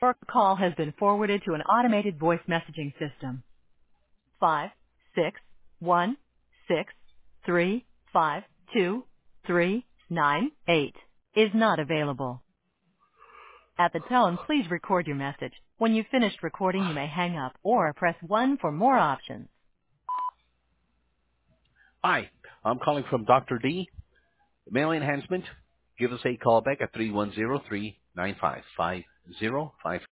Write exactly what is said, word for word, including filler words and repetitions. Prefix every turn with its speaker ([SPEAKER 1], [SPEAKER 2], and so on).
[SPEAKER 1] Your call has been forwarded to an automated voice messaging system. Five, six, one, six, three, five, two, three, nine, eight is not available. At the tone, please record your message. When you've finished recording, you may hang up or press one for more options.
[SPEAKER 2] Hi, I'm calling from Doctor D. Mail enhancement. Give us a call back at three one zero three nine five five zero five.